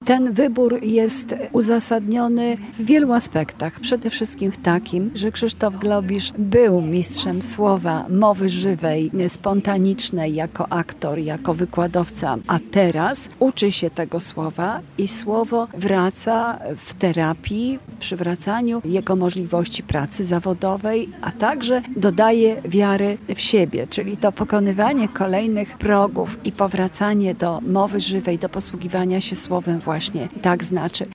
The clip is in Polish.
Ten wybór jest uzasadniony w wielu aspektach. Przede wszystkim w takim, że Krzysztof Globisz był mistrzem słowa, mowy żywej, spontanicznej jako aktor, jako wykładowca, a teraz uczy się tego słowa i słowo wraca w terapii, w przywracaniu jego możliwości pracy zawodowej, a także dodaje wiary w siebie, czyli to pokonywanie kolejnych progów i powracanie do mowy żywej, do posługiwania się słowem właśnie tak znaczy.